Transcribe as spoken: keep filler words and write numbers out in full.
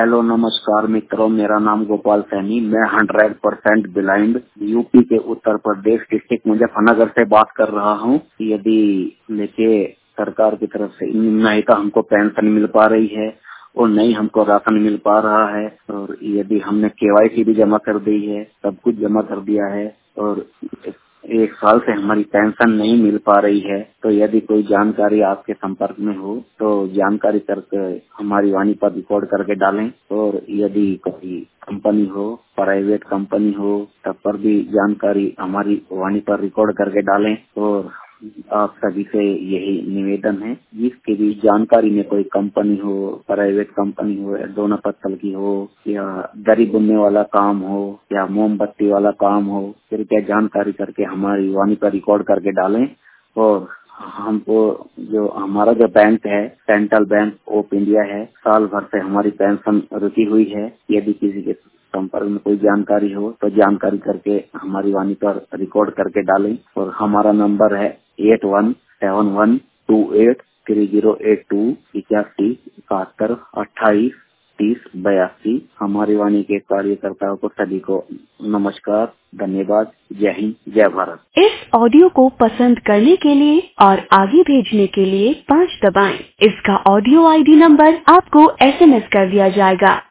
Hello नमस्कार मित्रों, मेरा नाम गोपाल सैनी। मैं हंड्रेड परसेंट ब्लाइंड यूपी के उत्तर प्रदेश डिस्ट्रिक्ट मुजफ्फरनगर से बात कर रहा हूँ। यदि लेके सरकार की तरफ से नहीं तो हमको पेंशन मिल पा रही है और नहीं हमको राशन मिल पा रहा है, और यदि हमने केवाईसी भी जमा कर दी है, सब कुछ जमा कर दिया है और एक साल से हमारी पेंशन नहीं मिल पा रही है, तो यदि कोई जानकारी आपके संपर्क में हो तो जानकारी करके हमारी वाणी पर रिकॉर्ड करके डालें। और यदि कोई कंपनी हो, प्राइवेट कंपनी हो, तब पर भी जानकारी हमारी वाणी पर रिकॉर्ड करके डालें। और आप सभी से यही निवेदन है, जिसकी भी जानकारी में कोई कंपनी हो, प्राइवेट कंपनी हो, या दोना पत्तल की हो, या दरी बुनने वाला काम हो, या मोमबत्ती वाला काम हो, कृपया जानकारी करके हमारी वाणी पर रिकॉर्ड करके डालें। और हमको जो हमारा जो बैंक है, सेंट्रल बैंक ऑफ इंडिया है, साल भर से हमारी पेंशन रुकी हुई है। यदि किसी के संपर्क में कोई जानकारी हो तो जानकारी करके हमारी वाणी पर रिकॉर्ड करके डालें। और हमारा नंबर है eight one seven one two eight three zero eight two इक्यासी इकहत्तर अट्ठाईस तीस बयासी। हमारी वाणी के कार्यकर्ताओं को सभी को नमस्कार, धन्यवाद, जय हिंद, जय भारत। इस ऑडियो को पसंद करने के लिए और आगे भेजने के लिए पाँच दबाएं। इसका ऑडियो आईडी नंबर आपको एसएमएस कर दिया जाएगा।